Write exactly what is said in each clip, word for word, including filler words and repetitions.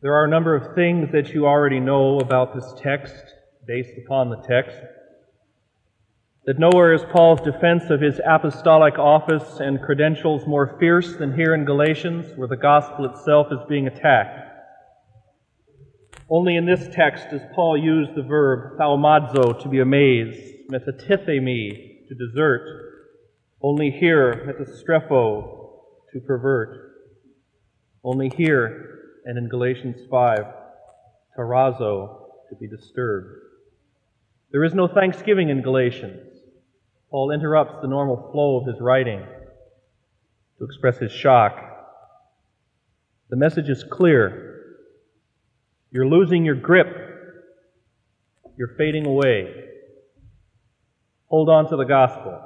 There are a number of things that you already know about this text, based upon the text. That nowhere is Paul's defense of his apostolic office and credentials more fierce than here in Galatians, where the gospel itself is being attacked. Only in this text does Paul use the verb thaumazo, to be amazed, metatithemi, to desert. Only here, metastrepho, to pervert. Only here, and in Galatians five, tarazo, to be disturbed. There is no thanksgiving in Galatians. Paul interrupts the normal flow of his writing to express his shock. The message is clear. You're losing your grip. You're fading away. Hold on to the gospel.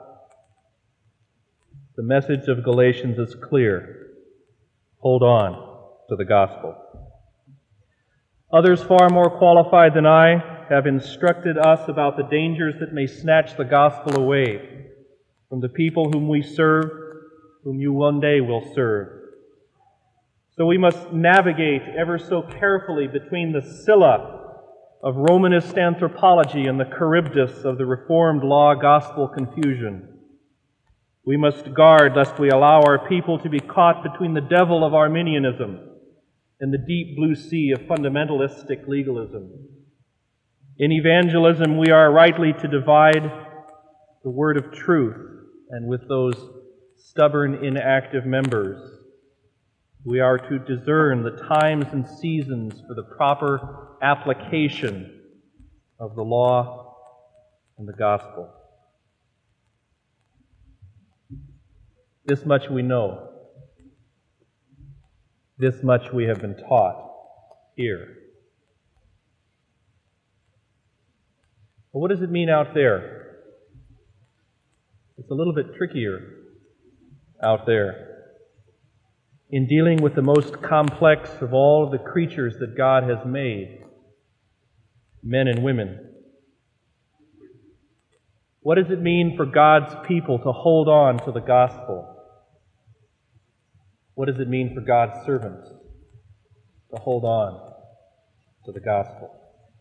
The message of Galatians is clear. Hold on to the gospel. Others far more qualified than I have instructed us about the dangers that may snatch the gospel away from the people whom we serve, whom you one day will serve. So we must navigate ever so carefully between the Scylla of Romanist anthropology and the Charybdis of the Reformed law-gospel confusion. We must guard lest we allow our people to be caught between the devil of Arminianism and the deep blue sea of fundamentalistic legalism. In evangelism, we are rightly to divide the word of truth, and with those stubborn, inactive members, we are to discern the times and seasons for the proper application of the law and the gospel. This much we know. This much we have been taught here. But what does it mean out there? It's a little bit trickier out there. In dealing with the most complex of all of the creatures that God has made, men and women. What does it mean for God's people to hold on to the gospel? What does it mean for God's servants to hold on to the gospel?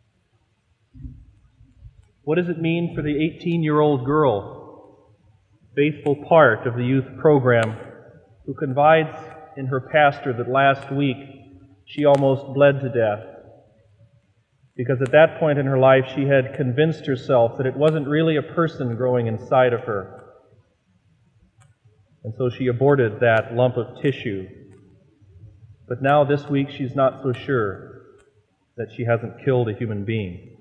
What does it mean for the eighteen-year-old girl, faithful part of the youth program, who confides in her pastor that last week she almost bled to death? Because at that point in her life she had convinced herself that it wasn't really a person growing inside of her. And so she aborted that lump of tissue. But now this week she's not so sure that she hasn't killed a human being.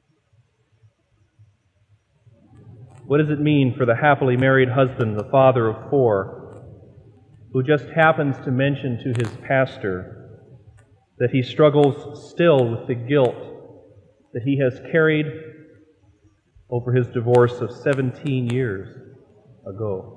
What does it mean for the happily married husband, the father of four, who just happens to mention to his pastor that he struggles still with the guilt that he has carried over his divorce of seventeen years ago?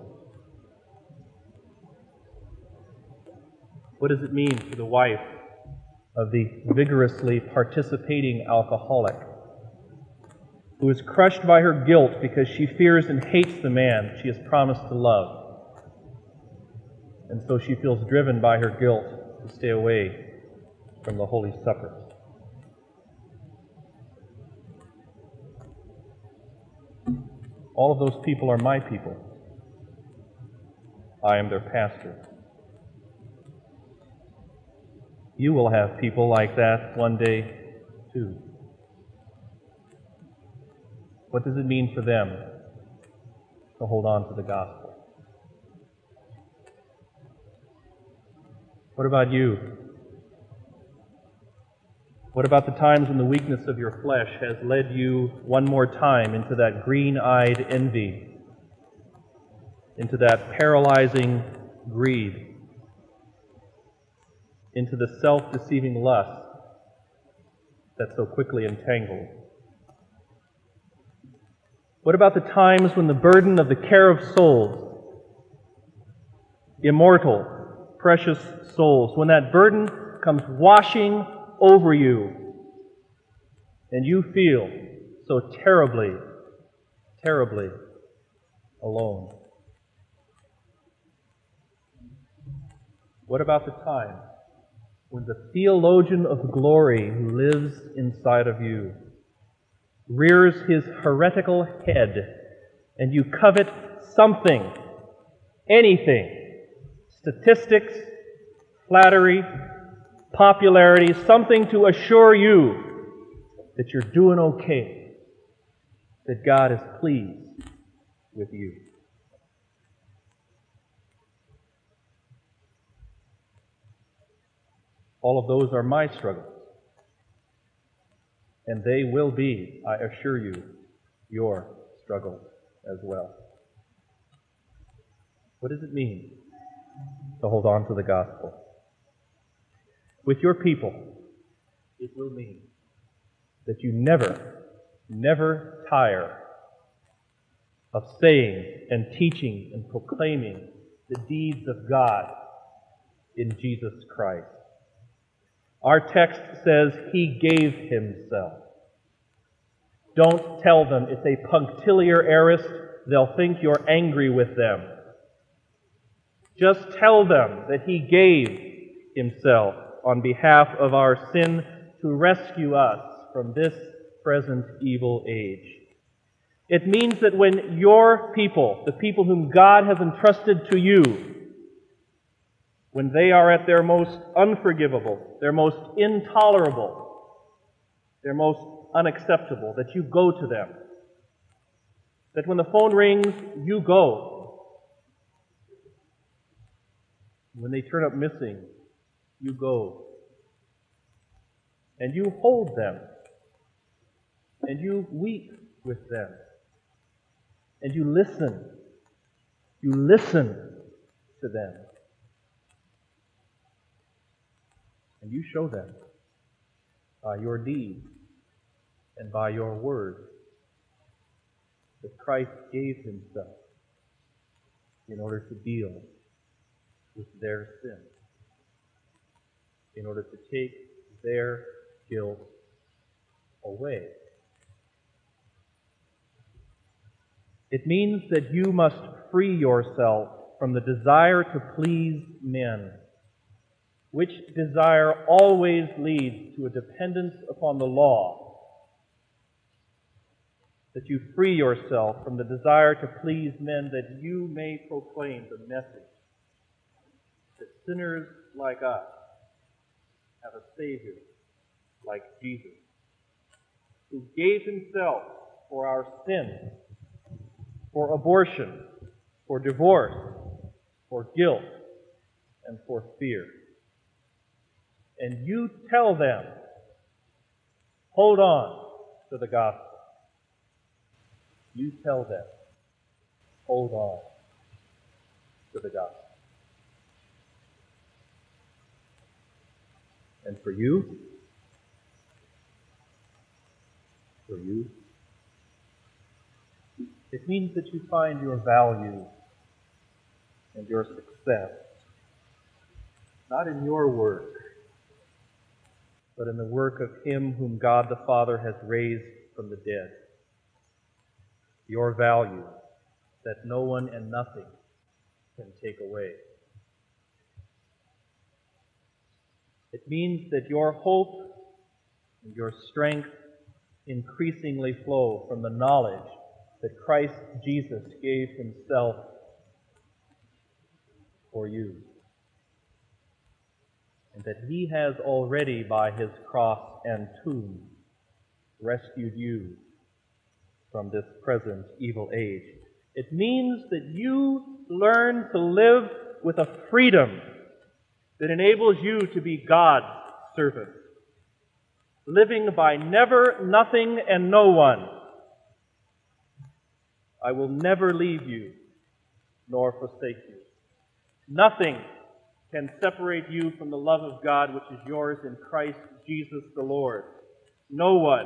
What does it mean for the wife of the vigorously participating alcoholic who is crushed by her guilt because she fears and hates the man she has promised to love, and so she feels driven by her guilt to stay away from the Holy Supper? All of those people are my people. I am their pastor. You will have people like that one day, too. What does it mean for them to hold on to the gospel? What about you? What about the times when the weakness of your flesh has led you one more time into that green-eyed envy, into that paralyzing greed, into the self-deceiving lust that so quickly entangles? What about the times when the burden of the care of souls, immortal, precious souls, when that burden comes washing over you and you feel so terribly, terribly alone? What about the time when the theologian of glory who lives inside of you rears his heretical head and you covet something, anything, statistics, flattery, popularity, something to assure you that you're doing okay, that God is pleased with you. All of those are my struggles. And they will be, I assure you, your struggles as well. What does it mean to hold on to the gospel? With your people, it will mean that you never, never tire of saying and teaching and proclaiming the deeds of God in Jesus Christ. Our text says He gave Himself. Don't tell them it's a punctiliar aorist. They'll think you're angry with them. Just tell them that He gave Himself on behalf of our sin to rescue us from this present evil age. It means that when your people, the people whom God has entrusted to you, when they are at their most unforgivable, their most intolerable, their most unacceptable, that you go to them. That when the phone rings, you go. When they turn up missing, you go. And you hold them. And you weep with them. And you listen. You listen to them. And you show them by your deeds and by your word that Christ gave Himself in order to deal with their sin, in order to take their guilt away. It means that you must free yourself from the desire to please men, which desire always leads to a dependence upon the law. That you free yourself from the desire to please men, that you may proclaim the message that sinners like us have a Savior like Jesus, who gave Himself for our sins, for abortion, for divorce, for guilt, and for fear. And you tell them, hold on to the gospel. You tell them, hold on to the gospel. And for you, for you, it means that you find your value and your success not in your work, but in the work of Him whom God the Father has raised from the dead. Your value that no one and nothing can take away. It means that your hope and your strength increasingly flow from the knowledge that Christ Jesus gave Himself for you, and that He has already, by His cross and tomb, rescued you from this present evil age. It means that you learn to live with a freedom that enables you to be God's servant, living by never, nothing, and no one. I will never leave you nor forsake you. Nothing can separate you from the love of God which is yours in Christ Jesus the Lord. No one,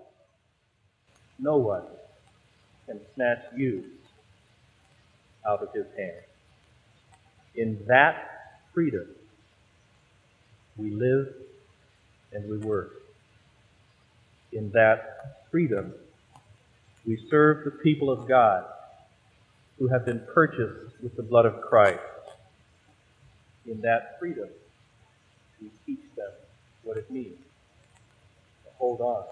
no one can snatch you out of His hand. In that freedom, we live and we work. In that freedom, we serve the people of God who have been purchased with the blood of Christ. In that freedom, we teach them what it means to hold on,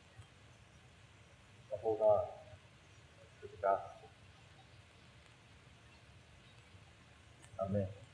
to hold on to the gospel. Amen.